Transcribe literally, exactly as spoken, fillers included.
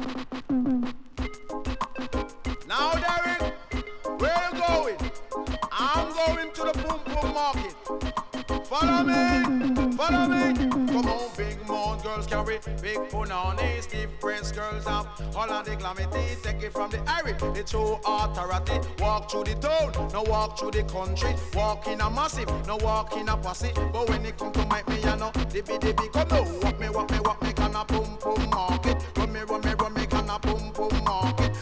Now, Derek, where you going? I'm going to the Boom Boom Market. Follow me, follow me. Come on, big moon girls carry big punani, stiff breast girls have all of the glamity. Take it from the Irish, the true authority. Walk through the town, no walk through the country. Walk in a massive, no walk in a posse. But when it come to my me, you know, dibby dibby come now. Walk me, walk me, walk me, can a boom boom market. Run me, run me, run me, can a boom boom market.